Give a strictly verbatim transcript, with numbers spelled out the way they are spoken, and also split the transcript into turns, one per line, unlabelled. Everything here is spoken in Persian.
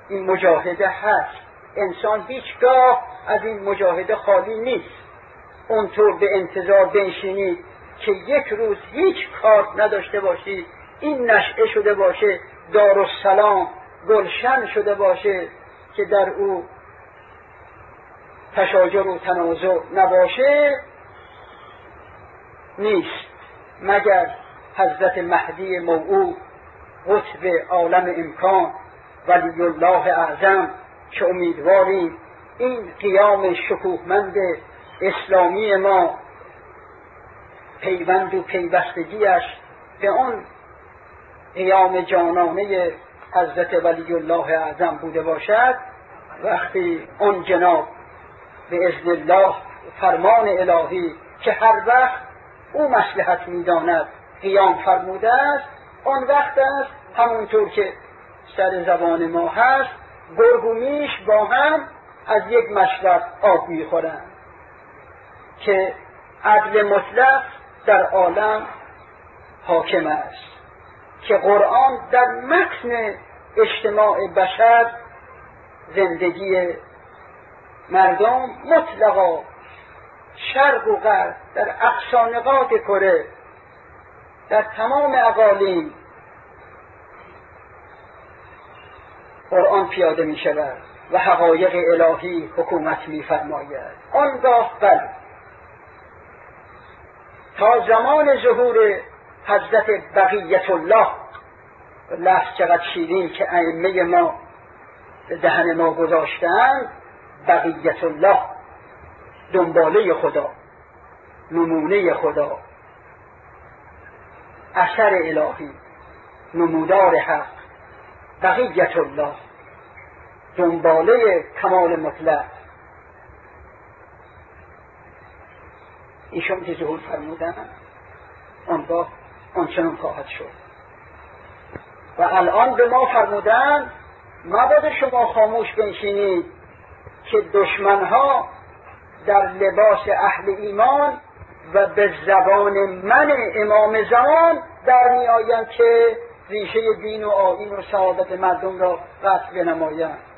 این مجاهده هست. انسان هیچگاه از این مجاهده خالی نیست. اونطور به انتظار بنشینید که یک روز هیچ کار نداشته باشید، این نشأه شده باشه، دارالسلام گلشن شده باشه که در او تشاجر و تنازع نباشه، نیست. مگر حضرت مهدی موعود، قطب عالم امکان، ولی الله اعظم که امیدواریم این قیام شکوهمند اسلامی ما پیوند و پیوستگیش به آن قیام جانانه حضرت ولی الله اعظم بوده باشد. وقتی آن جناب به اذن الله فرمان الهی که هر وقت او مصلحت می‌داند قیام فرموده است، آن وقت است همونطور که سر زبان ما هست، گرگ و میش با هم از یک مشرب آب می‌خورند که عدل مطلق در عالم حاکم است، که قرآن در متن اجتماع بشر زندگی مردم مطلقا شرق و غرب در اقصی نقاط کره در تمام اقالیم قرآن پیاده می شود و حقایق الهی حکومت می فرماید. آنگاه بله تا زمان ظهور حضرت بقیت الله، لفظ چقدر شیرین که ائمه ما به دهن ما گذاشتند، بقیت الله، دنباله خدا، نمونه خدا، اثر الهی، نمودار حق، بقیت الله، دنباله کمال مطلق. ایشون که ظهور فرمودن آنگاه آنچنان خواهد شد. و الان به ما فرمودن مبادا شما خاموش بنشینید که دشمنها در لباس اهل ایمان و به زبان من امام زمان در می آیند که ریشه دین و آیین و سعادت مردم را قطع بنمایند.